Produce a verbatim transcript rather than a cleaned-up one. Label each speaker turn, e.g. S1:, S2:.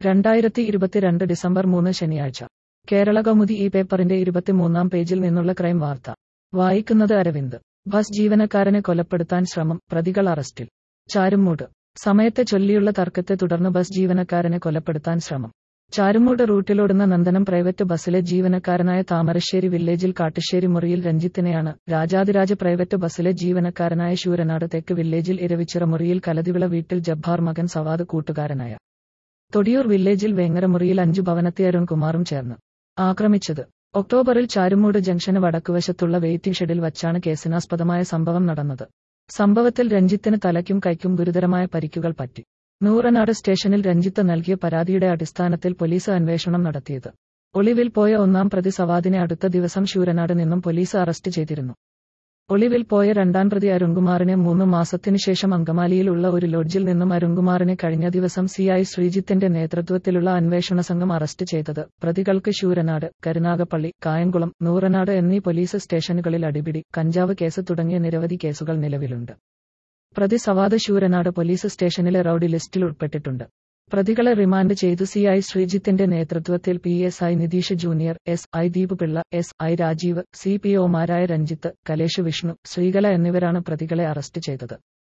S1: രണ്ടായിരത്തി ഇരുപത്തിരണ്ട് ഡിസംബർ മൂന്ന് ശനിയാഴ്ച കേരളകൗമുദി ഈ പേപ്പറിന്റെ ഇരുപത്തിമൂന്നാം പേജിൽ നിന്നുള്ള ക്രൈം വാർത്ത വായിക്കുന്നത് അരവിന്ദ്. ബസ് ജീവനക്കാരനെ കൊലപ്പെടുത്താൻ ശ്രമം, പ്രതികൾ അറസ്റ്റിൽ. ചാരുമൂട്. സമയത്തെ ചൊല്ലിയുള്ള തർക്കത്തെ തുടർന്ന് ബസ് ജീവനക്കാരനെ കൊലപ്പെടുത്താൻ ശ്രമം. ചാരുമൂട് റൂട്ടിലോടുന്ന നന്ദനം പ്രൈവറ്റ് ബസ്സിലെ ജീവനക്കാരനായ താമരശ്ശേരി വില്ലേജിൽ കാട്ടുശ്ശേരി മുറിയിൽ രഞ്ജിത്തിനെയാണ് രാജാതിരാജ പ്രൈവറ്റ് ബസ്സിലെ ജീവനക്കാരനായ ശൂരനാട് തെക്ക് വില്ലേജിൽ ഇരവിച്ചിറ മുറിയിൽ കലതിവിള വീട്ടിൽ ജബ്ബാർ മകൻ സവാദ് കൂട്ടുകാരനായ തൊടിയൂർ വില്ലേജിൽ വേങ്ങര മുറിയിൽ അഞ്ചു ഭവനത്തെ അരുൺകുമാറും ചേർന്ന് ആക്രമിച്ചത്. ഒക്ടോബറിൽ ചാരുമൂട് ജംഗ്ഷന് വടക്കുവശത്തുള്ള വെയിറ്റിംഗ് ഷെഡിൽ വച്ചാണ് കേസിനാസ്പദമായ സംഭവം നടന്നത്. സംഭവത്തിൽ രഞ്ജിത്തിന് തലയ്ക്കും കൈക്കും ഗുരുതരമായ പരിക്കുകൾ പറ്റി. നൂറനാട് സ്റ്റേഷനിൽ രഞ്ജിത്ത് നൽകിയ പരാതിയുടെ അടിസ്ഥാനത്തിൽ പോലീസ് അന്വേഷണം നടത്തിയത്. ഒളിവിൽ പോയ ഒന്നാം പ്രതി സവാദിനെ അടുത്ത ദിവസം ശൂരനാട് നിന്നും പോലീസ് അറസ്റ്റ് ചെയ്തിരുന്നു. ഒളിവിൽ പോയ രണ്ടാം പ്രതി അരുൺകുമാറിനെ മൂന്ന് മാസത്തിനുശേഷം അങ്കമാലിയിൽ ഉള്ള ഒരു ലോഡ്ജിൽ നിന്നും അരുൺകുമാറിനെ കഴിഞ്ഞ ദിവസം സി ഐ ശ്രീജിത്തിന്റെ നേതൃത്വത്തിലുള്ള അന്വേഷണ സംഘം അറസ്റ്റ് ചെയ്തത്. പ്രതികൾക്ക് ശൂരനാട്, കരുനാഗപ്പള്ളി, കായംകുളം, നൂറനാട് എന്നീ പോലീസ് സ്റ്റേഷനുകളിൽ അടിപിടി, കഞ്ചാവ് കേസ് തുടങ്ങിയ നിരവധി കേസുകൾ നിലവിലുണ്ട്. പ്രതി സവാദ് ശൂരനാട് പോലീസ് സ്റ്റേഷനിലെ റൌഡി ലിസ്റ്റിൽ ഉൾപ്പെട്ടിട്ടുണ്ട്. പ്രതികളെ റിമാൻഡ് ചെയ്തു സി ഐ ശ്രീജിത്തിന്റെ നേതൃത്വത്തിൽ P S I Nitheesh junior, S I Deep Pillai, S I Rajeev, C P ഒമാരായ രഞ്ജിത്ത്, കലേഷ് വിഷ്ണു, ശ്രീകല എന്നിവരാണ് പ്രതികളെ അറസ്റ്റ് ചെയ്തത്.